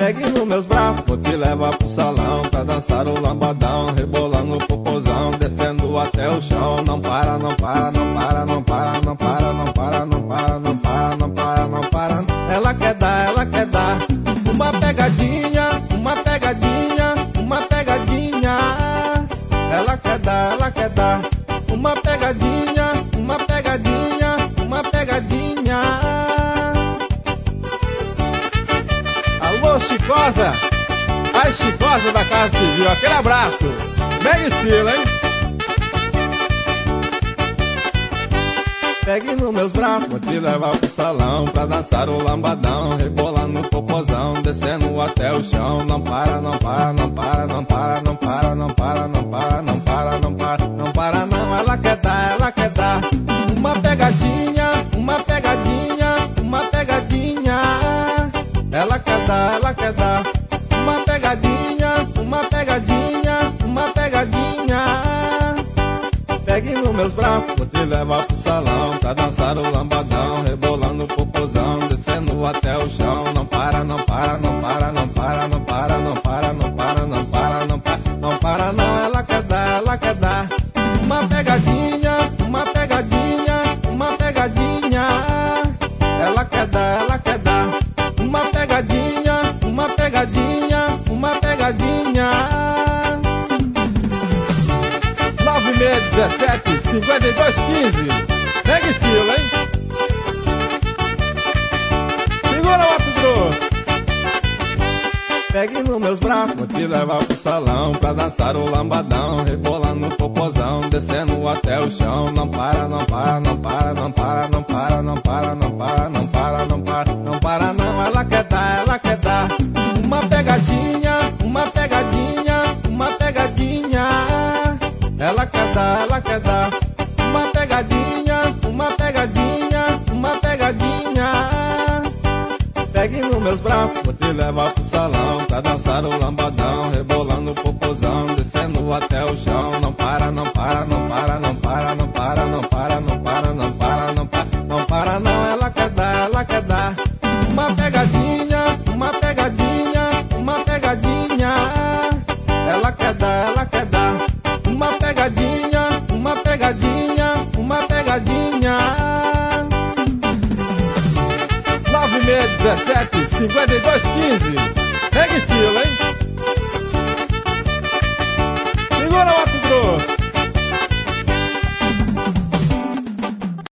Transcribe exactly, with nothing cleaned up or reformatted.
Pegue nos meus braços, vou te levar pro salão pra dançar o lambadão, rebolando o popozão, descendo até o chão. Não para, não para, não para, não para, não para, não para, não para, não para, não para, não para. Ela quer dar, ela quer dar uma pegadinha, uma pegadinha, uma pegadinha. Ela quer dar, ela quer dar uma pegadinha, uma pegadinha, uma pegadinha. Alô, Chicosa, a Chicosa da Casa Civil, aquele abraço, mega estilo, hein? Pegue nos meus braços, vou te levar pro salão pra dançar o lambadão, rebolando o popozão, descendo até o chão. Não para, não para, não para, não para, não para, não para, não para, não para, não para, não para não. Ela quer dar, ela quer dar uma pegadinha, uma pegadinha, uma pegadinha. Ela quer dar, ela quer dar uma pegadinha, uma pegadinha, uma pegadinha. Pegue nos meus braços, vou te levar pro salão pra dançar o lambadão, rebolando o popozão, descendo até o chão. Não para, não para, não para, não para, não para, não para, não para, não para, não para, não para não. Ela quer dar, ela quer dar uma pegadinha, uma pegadinha, uma pegadinha. Ela quer dar, ela quer dar uma pegadinha, uma pegadinha, uma pegadinha. nove seis dezessete, cinquenta e dois, quinze. Mega estilo, hein? Segura, Mato Grosso. Pegue nos meus braços, vou te levar pro salão pra dançar o lambadão, rebolando o popozão, descendo até o chão. Não para, não para, não para, não para, não para, não para, não para, não para, não para, não para não. Ela quer dar, ela quer dar uma pegadinha, uma pegadinha, uma pegadinha. Ela quer dar, ela quer dar uma pegadinha, uma pegadinha, uma pegadinha. Pegue nos meus braços, vou te levar pro salão pra dançar o lambadão, rebolando o popozão, descendo até o chão. Não para, não para, não para, não para, não para, não para, não para, não para, não para, não para não. Ela quer dar, ela quer dar uma pegadinha, uma pegadinha, uma pegadinha. Ela quer dar, ela quer dar uma pegadinha, uma pegadinha, uma pegadinha. nove seis dezessete, cinquenta e dois, quinze. Mega estilo, hein? Segura, Mato Grosso.